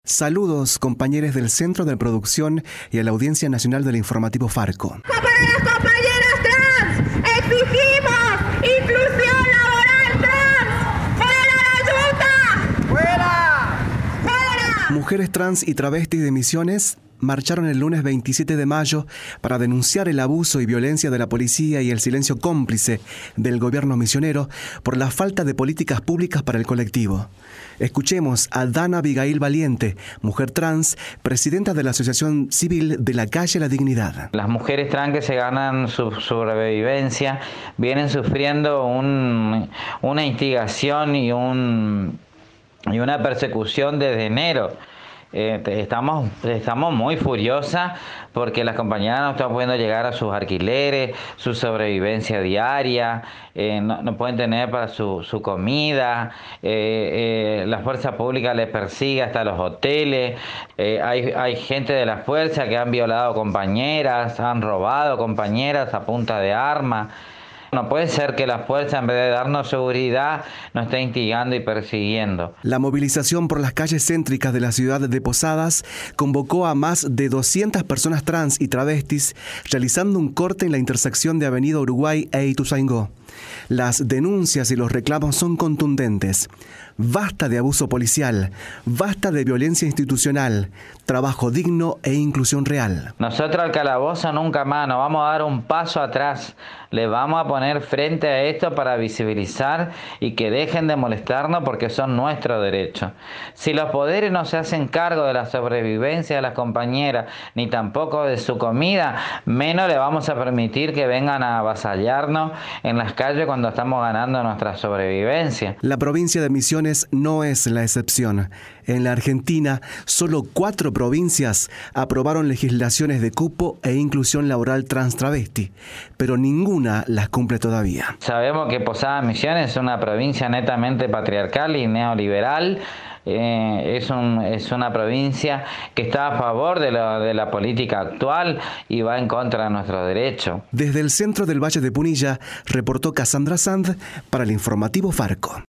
Saludos, compañeros del Centro de Producción y a la Audiencia Nacional del Informativo Farco. Para las compañeras trans, exigimos inclusión laboral trans. ¡Fuera la yuta! ¡Fuera! ¡Fuera! Mujeres trans y travestis de Misiones marcharon el lunes 27 de mayo para denunciar el abuso y violencia de la policía y el silencio cómplice del gobierno misionero por la falta de políticas públicas para el colectivo. Escuchemos a Dana Abigail Valiente, mujer trans, presidenta de la Asociación Civil de la Calle La Dignidad. Las mujeres trans que se ganan su sobrevivencia vienen sufriendo una instigación y una persecución desde enero. Estamos muy furiosas porque las compañeras no están pudiendo llegar a sus alquileres, su sobrevivencia diaria, no pueden tener para su comida, la fuerza pública les persigue hasta los hoteles, hay gente de la fuerza que han violado compañeras, han robado compañeras a punta de arma. No puede ser que la fuerza, en vez de darnos seguridad, nos esté instigando y persiguiendo. La movilización por las calles céntricas de la ciudad de Posadas convocó a más de 200 personas trans y travestis, realizando un corte en la intersección de Avenida Uruguay e Ituzaingó. Las denuncias y los reclamos son contundentes. Basta de abuso policial, basta de violencia institucional, trabajo digno e inclusión real. Nosotros al calabozo nunca más, nos vamos a dar un paso atrás. Le vamos a poner frente a esto para visibilizar y que dejen de molestarnos porque son nuestros derechos. Si los poderes no se hacen cargo de la sobrevivencia de las compañeras, ni tampoco de su comida, menos le vamos a permitir que vengan a avasallarnos en las calles cuando estamos ganando nuestra sobrevivencia. La provincia de Misiones no es la excepción. En la Argentina, solo 4 provincias aprobaron legislaciones de cupo e inclusión laboral trans travesti, pero ninguna las cumple todavía. Sabemos que Posadas Misiones es una provincia netamente patriarcal y neoliberal. Es una provincia que está a favor de la política actual y va en contra de nuestros derechos. Desde el centro del Valle de Punilla, reportó Cassandra Sand para el Informativo Farco.